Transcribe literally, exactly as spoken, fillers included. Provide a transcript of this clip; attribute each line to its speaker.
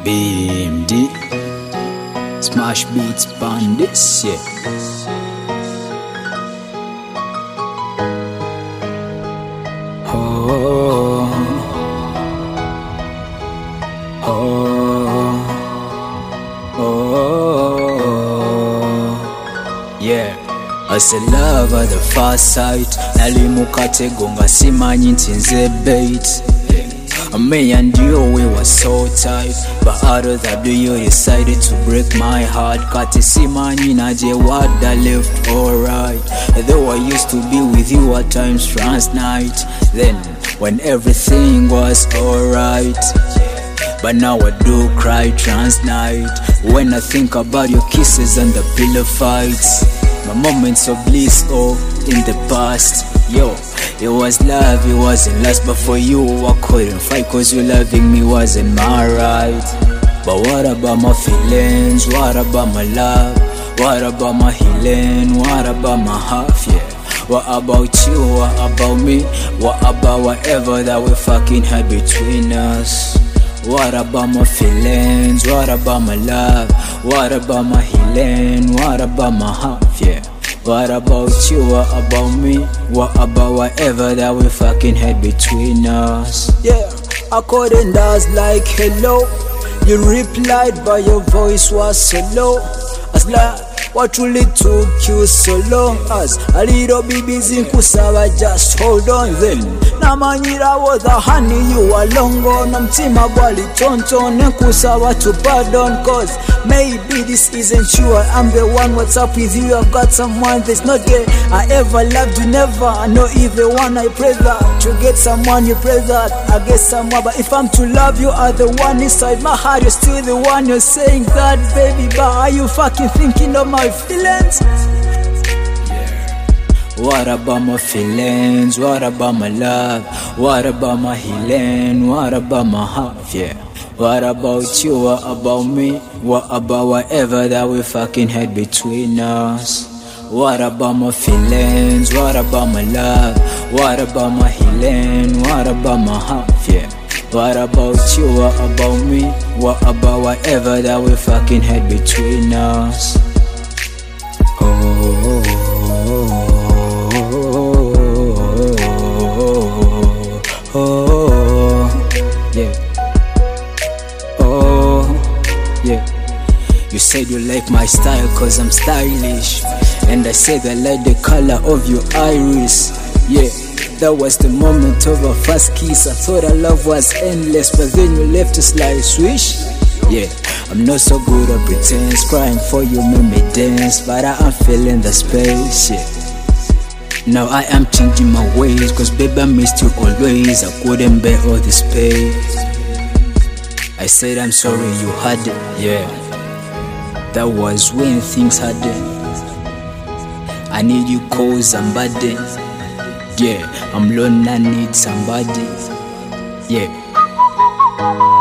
Speaker 1: B M D Smash Beats Bandits, yeah. Oh, oh, oh, yeah. As a love at the first sight, nalimukate gonga simanyi nti nze bait. Me and you, we were so tight, but out of the blue you decided to break my heart. Kati simanyi naje what I left alright. Though I used to be with you at times trans night, then when everything was alright. But now I do cry trans night when I think about your kisses and the pillow fights. My moments of bliss, oh, in the past. Yo, it was love, it wasn't lust, but for you I couldn't fight, cause you loving me wasn't my right. But what about my feelings? What about my love? What about my healing? What about my half, yeah? What about you? What about me? What about whatever that we fucking had between us? What about my feelings? What about my love? What about my healing? What about my half, yeah? What about you? What about me? What about whatever that we fucking had between us? Yeah, I couldn't ask like hello. You replied but your voice was so low. I was like, what really took you so long? As a little bit busy kusaba, just hold on then. Namanyira was the honey you were long on. Namtima gwali tonton kusaba to pardon, cause maybe this isn't you. I'm the one, what's up with you? I've got someone that's not gay. I ever loved you, never. I know either one. I pray that to get someone, you pray that I get someone. But if I'm to love you, are the one inside my heart, you're still the one. You're saying that, baby, but are you fucking thinking of my feelings? What about my feelings? What about my love? What about my healing? What about my heart? Yeah. What about you? What about me? What about whatever that we fucking had between us? What about my feelings? What about my love? What about my healing? What about my heart? Yeah. What about you? What about me? What about whatever that we fucking had between us? Oh, oh, oh, oh, yeah. Oh, yeah. You said you like my style cause I'm stylish, and I said I like the color of your iris. Yeah, that was the moment of our first kiss. I thought our love was endless, but then you left us like swish. Yeah, I'm not so good at pretense. Crying for you made me dance, but I am feeling the space, yeah. Now I am changing my ways, cause baby I missed you always. I couldn't bear all this pain. I said I'm sorry you had it, yeah. That was when things hardened. I need you cause I'm burdened. Yeah, I'm lonely, I need somebody. Yeah.